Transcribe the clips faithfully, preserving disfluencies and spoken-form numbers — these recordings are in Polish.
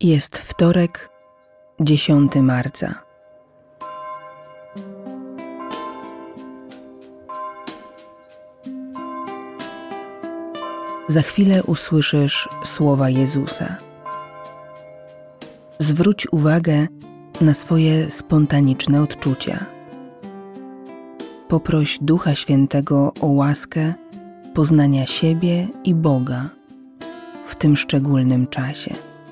Jest wtorek, dziesiątego marca. Za chwilę usłyszysz słowa Jezusa. Zwróć uwagę na swoje spontaniczne odczucia. Poproś Ducha Świętego o łaskę poznania siebie i Boga w tym szczególnym czasie.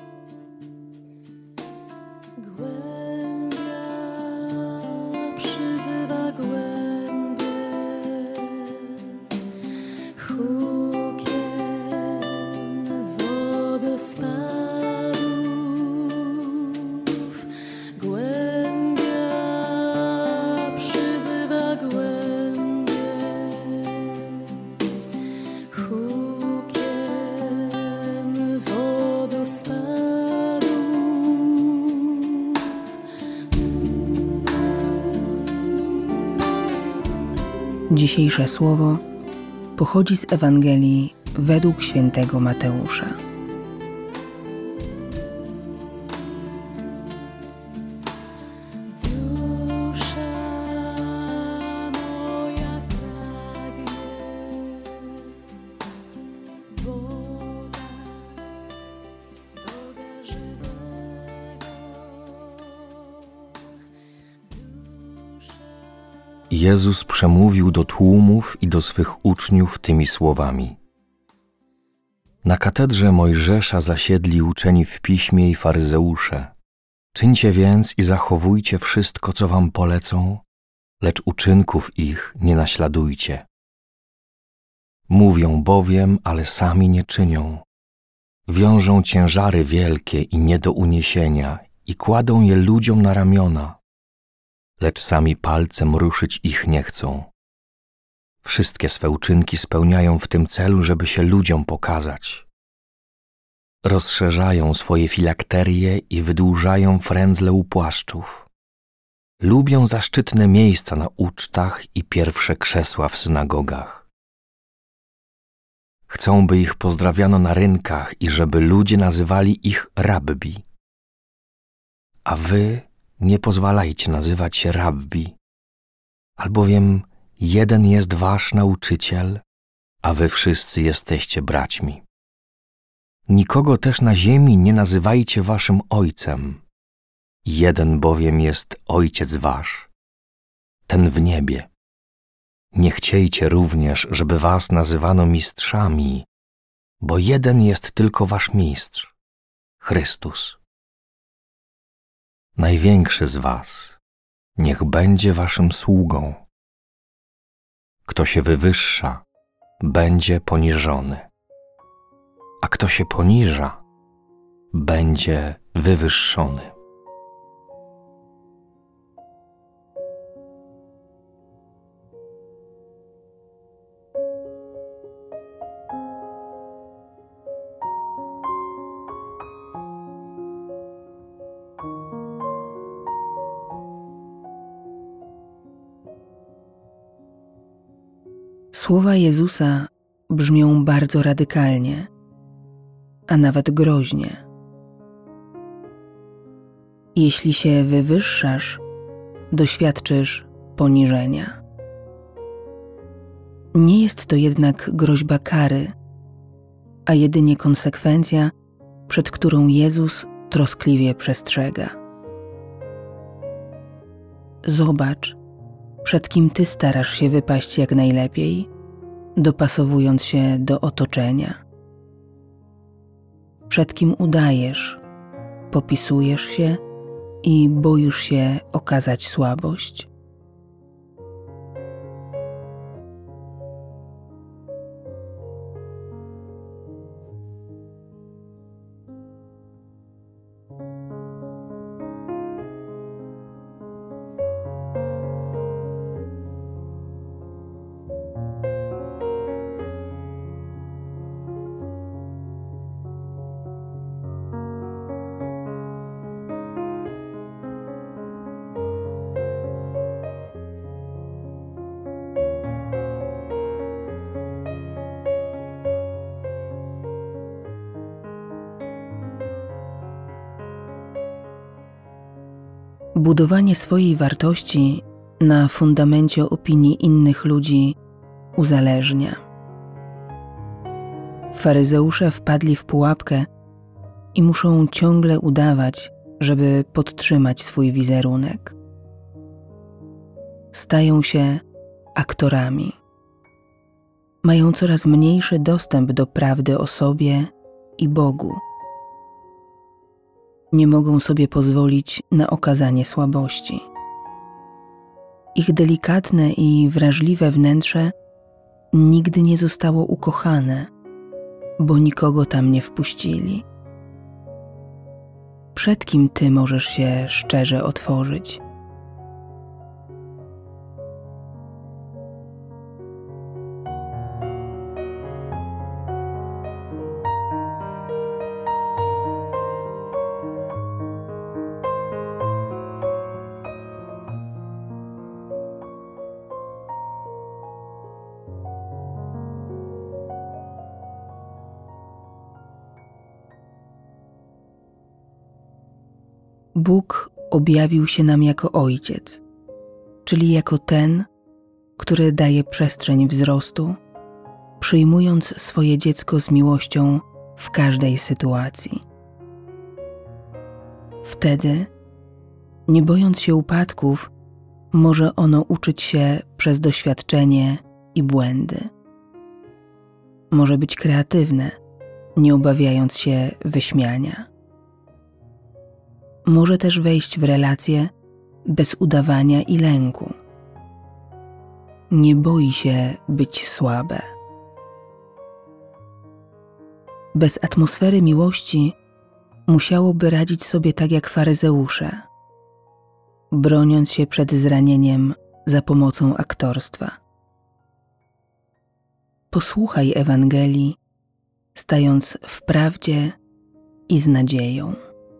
Dzisiejsze słowo pochodzi z Ewangelii według świętego Mateusza. Jezus przemówił do tłumów i do swych uczniów tymi słowami. Na katedrze Mojżesza zasiedli uczeni w piśmie i faryzeusze. Czyńcie więc i zachowujcie wszystko, co wam polecą, lecz uczynków ich nie naśladujcie. Mówią bowiem, ale sami nie czynią. Wiążą ciężary wielkie i nie do uniesienia i kładą je ludziom na ramiona, lecz sami palcem ruszyć ich nie chcą. Wszystkie swe uczynki spełniają w tym celu, żeby się ludziom pokazać. Rozszerzają swoje filakterie i wydłużają frędzle u płaszczów. Lubią zaszczytne miejsca na ucztach i pierwsze krzesła w synagogach. Chcą, by ich pozdrawiano na rynkach i żeby ludzie nazywali ich rabbi. A wy nie pozwalajcie nazywać się rabbi, albowiem jeden jest wasz nauczyciel, a wy wszyscy jesteście braćmi. Nikogo też na ziemi nie nazywajcie waszym ojcem, jeden bowiem jest ojciec wasz, ten w niebie. Nie chciejcie również, żeby was nazywano mistrzami, bo jeden jest tylko wasz mistrz, Chrystus. Największy z was niech będzie waszym sługą. Kto się wywyższa, będzie poniżony, a kto się poniża, będzie wywyższony. Słowa Jezusa brzmią bardzo radykalnie, a nawet groźnie. Jeśli się wywyższasz, doświadczysz poniżenia. Nie jest to jednak groźba kary, a jedynie konsekwencja, przed którą Jezus troskliwie przestrzega. Zobacz, przed kim ty starasz się wypaść jak najlepiej, dopasowując się do otoczenia. Przed kim udajesz, popisujesz się i boisz się okazać słabość. Budowanie swojej wartości na fundamencie opinii innych ludzi uzależnia. Faryzeusze wpadli w pułapkę i muszą ciągle udawać, żeby podtrzymać swój wizerunek. Stają się aktorami. Mają coraz mniejszy dostęp do prawdy o sobie i Bogu. Nie mogą sobie pozwolić na okazanie słabości. Ich delikatne i wrażliwe wnętrze nigdy nie zostało ukochane, bo nikogo tam nie wpuścili. Przed kim ty możesz się szczerze otworzyć? Bóg objawił się nam jako Ojciec, czyli jako ten, który daje przestrzeń wzrostu, przyjmując swoje dziecko z miłością w każdej sytuacji. Wtedy, nie bojąc się upadków, może ono uczyć się przez doświadczenie i błędy. Może być kreatywne, nie obawiając się wyśmiania. Może też wejść w relacje bez udawania i lęku. Nie boi się być słabe. Bez atmosfery miłości musiałoby radzić sobie tak jak faryzeusze, broniąc się przed zranieniem za pomocą aktorstwa. Posłuchaj Ewangelii, stając w prawdzie i z nadzieją.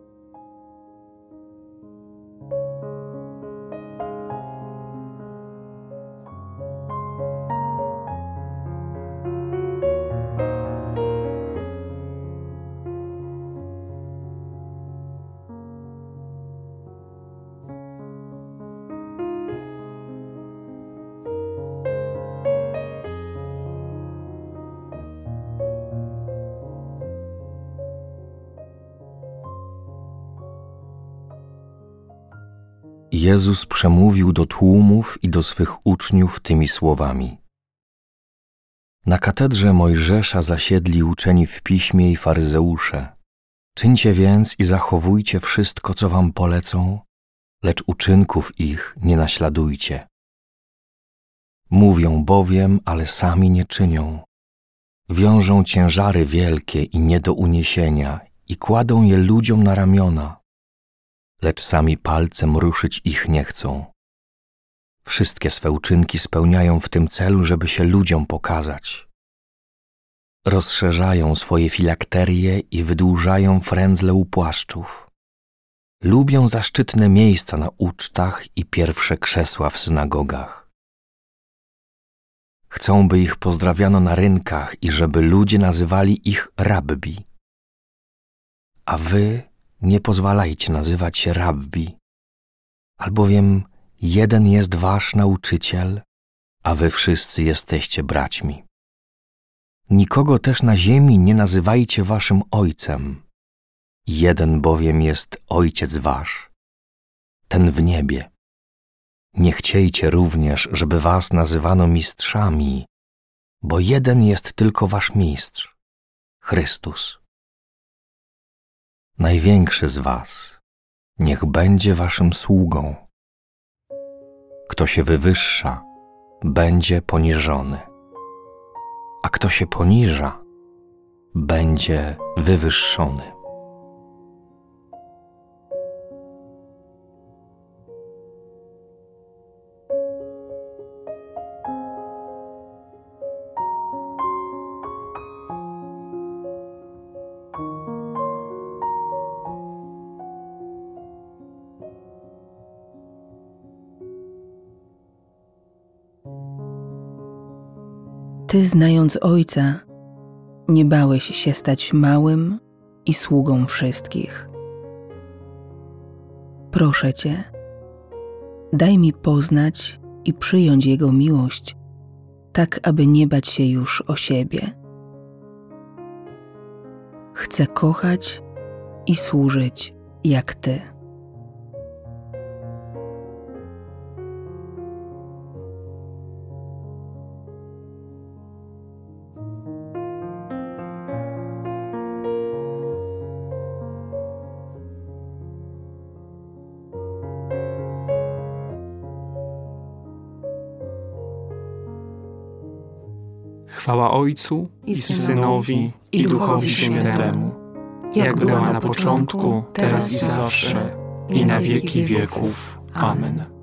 Jezus przemówił do tłumów i do swych uczniów tymi słowami. Na katedrze Mojżesza zasiedli uczeni w piśmie i faryzeusze. Czyńcie więc i zachowujcie wszystko, co wam polecą, lecz uczynków ich nie naśladujcie. Mówią bowiem, ale sami nie czynią. Wiążą ciężary wielkie i nie do uniesienia i kładą je ludziom na ramiona, lecz sami palcem ruszyć ich nie chcą. Wszystkie swe uczynki spełniają w tym celu, żeby się ludziom pokazać. Rozszerzają swoje filakterie i wydłużają frędzle u płaszczów. Lubią zaszczytne miejsca na ucztach i pierwsze krzesła w synagogach. Chcą, by ich pozdrawiano na rynkach i żeby ludzie nazywali ich rabbi. A wy nie pozwalajcie nazywać się rabbi, albowiem jeden jest wasz nauczyciel, a wy wszyscy jesteście braćmi. Nikogo też na ziemi nie nazywajcie waszym ojcem, jeden bowiem jest ojciec wasz, ten w niebie. Nie chciejcie również, żeby was nazywano mistrzami, bo jeden jest tylko wasz mistrz, Chrystus. Największy z was niech będzie waszym sługą. Kto się wywyższa, będzie poniżony, a kto się poniża, będzie wywyższony. Ty, znając Ojca, nie bałeś się stać małym i sługą wszystkich. Proszę Cię, Daj mi poznać i przyjąć Jego miłość, tak aby nie bać się już o siebie. Chcę kochać i służyć jak Ty. Chwała Ojcu i i Synowi, Synowi, i i Duchowi Duchowi Świętemu, Świętemu, jak była na początku, teraz i zawsze, i na wieki wieków. Amen.